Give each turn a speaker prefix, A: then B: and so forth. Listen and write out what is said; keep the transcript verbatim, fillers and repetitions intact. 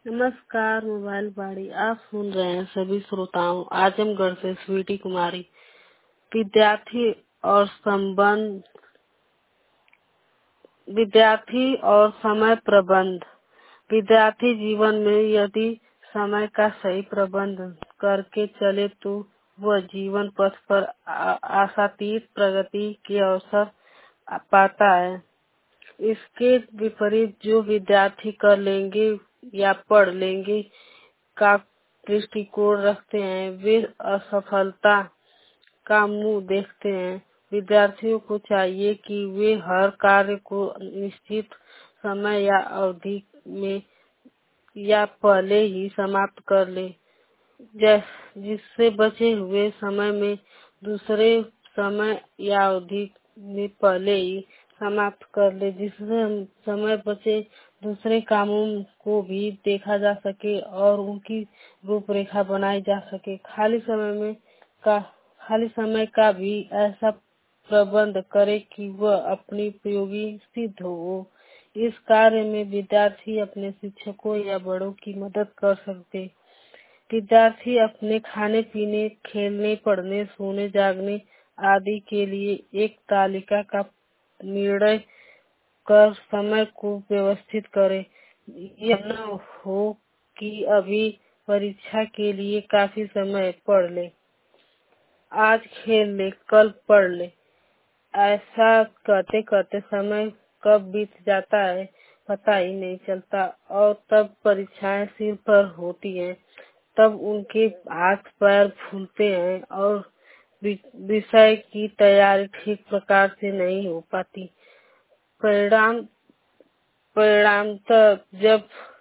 A: नमस्कार मोबाइल बाड़ी। आप सुन रहे हैं सभी श्रोताओं। आजमगढ़ से स्वीटी कुमारी। विद्यार्थी और संबंध विद्यार्थी और समय प्रबंध। विद्यार्थी जीवन में यदि समय का सही प्रबंध करके चले तो वह जीवन पथ पर आशातीत प्रगति के अवसर पाता है। इसके विपरीत जो विद्यार्थी कर लेंगे या पढ़ लेंगे का दृष्टिकोण रखते हैं, वे असफलता का मुंह देखते हैं। विद्यार्थियों को चाहिए कि वे हर कार्य को निश्चित समय या अवधि में या पहले ही समाप्त कर ले, जिससे बचे हुए समय में दूसरे समय या अवधि में पहले ही समाप्त कर ले, जिससे समय बचे दूसरे कामों को भी देखा जा सके और उनकी रूपरेखा बनाई जा सके। खाली समय में का खाली समय का भी ऐसा प्रबंध करे कि वह अपनी उपयोगी सिद्ध हो। इस कार्य में विद्यार्थी अपने शिक्षकों या बड़ों की मदद कर सकते। विद्यार्थी अपने खाने पीने, खेलने, पढ़ने, सोने, जागने आदि के लिए एक तालिका का निर्णय कर समय को व्यवस्थित करे। यह न हो कि अभी परीक्षा के लिए काफी समय पढ़ ले, आज खेल ले, कल पढ़ ले। ऐसा करते करते समय कब बीत जाता है पता ही नहीं चलता और तब परीक्षाएं सिर पर होती हैं। तब उनके हाथ पैर फूलते हैं और विषय की तैयारी ठीक प्रकार से नहीं हो पाती। परिणाम परिणाम तब जब